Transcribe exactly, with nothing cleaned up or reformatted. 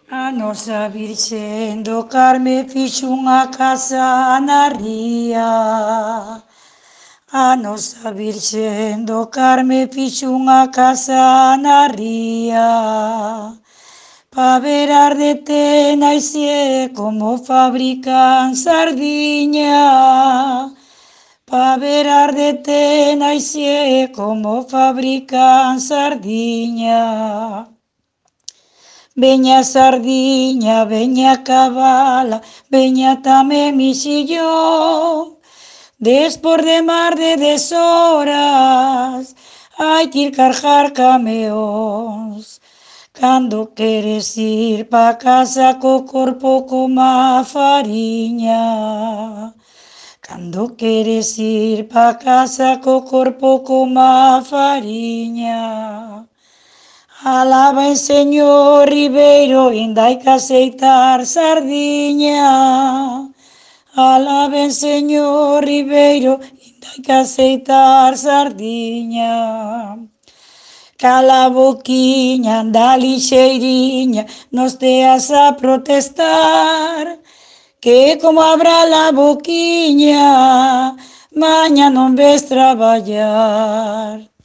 A nosa Virxen do Carme fixo unha casa na ría. A nosa Virxen do Carme fixo unha casa na ría. Pa ver ardete naixe como fabrican sardiña. Pa ver ardete naixe como fabrican sardiña. Veña sardiña, veña cabala, veña tamén mixillón. Despor de mar de deshoras, hai que ir cargar cameóns. Cando queres ir pa casa co corpo coma fariña. Cando queres ir pa casa co corpo coma fariña. Alaben señor Ribeiro, inda hai que aceitar sardiña. Alaben señor Ribeiro, inda hai que aceitar sardiña. Cala a boquiña, anda lixeiriña, nos teas a protestar, que como abra a boquiña, maña non ves traballar.